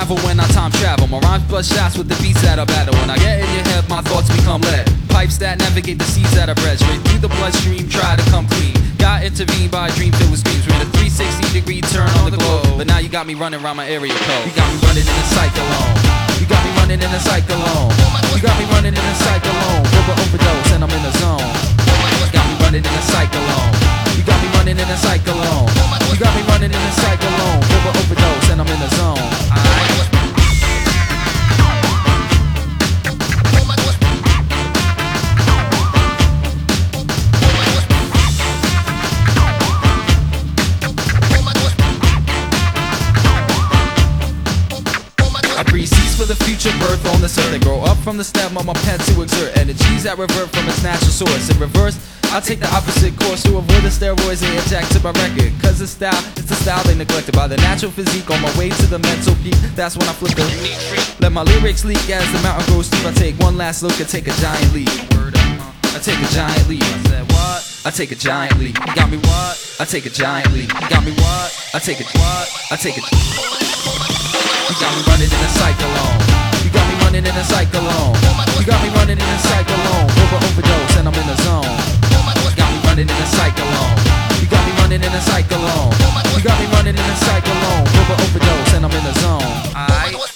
unravel when I time travel. My rhymes bust shots with the beats that I battle. When I get in your head, my thoughts become lead. Pipes that navigate the seas that I bred. Straight through the bloodstream, try to come clean. Got intervened by a dream filled with screams. Made a 360-degree turn on the globe. But now you got me running around my area code. You got me running in a cyclone. You got me running in a cyclone. You got me running in a cyclone. Rubber overdose and I'm in the zone. You got me running in a cyclone. You got me running in a cyclone. You got me running in a cyclone. Rubber overdose and I'm in the zone. I breathe seeds for the future birth on this earth. They grow up from the stem of my pen to exert energies that revert from its natural source. In reverse, I take the opposite course to avoid the steroids they inject to my record. Cause it's the style they neglected. By the natural physique on my way to the mental peak. That's when I flip the let my lyrics leak as the mountain grows steep. I take one last look and take a giant leap. I take a giant leap. I said what? I take a giant leap. You got me what? I take a giant leap. You got me what? I take a what? I take a. You got me running in a cyclone. You got me running in a cyclone. You got me running in a cyclone. Overdose and I'm in the zone. You got me running in a cyclone. You got me running in a cyclone. You got me running in a cyclone. Overdose and I'm in the zone.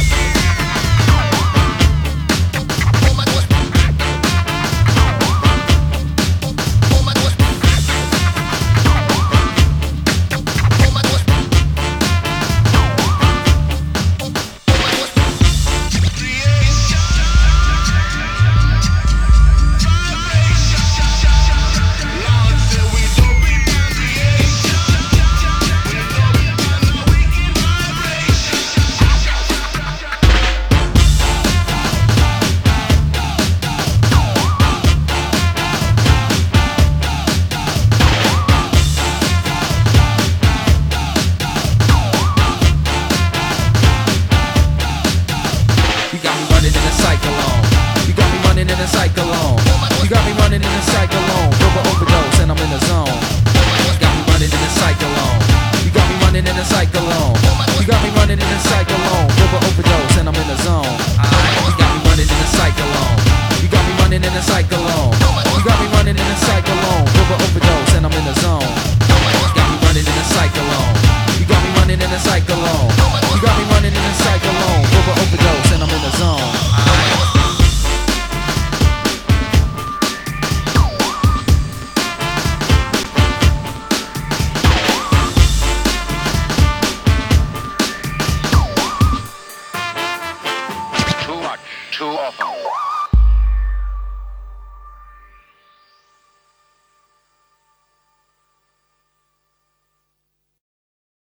In a cyclone, you got me running in a cyclone. Overdose and I'm in the zone. You got me running in a cyclone. You got me running in a cyclone. You got me running in a cyclone. Overdose and I'm in the zone. You got me running in a cyclone. You got me running in a cyclone. You got me running in a cyclone.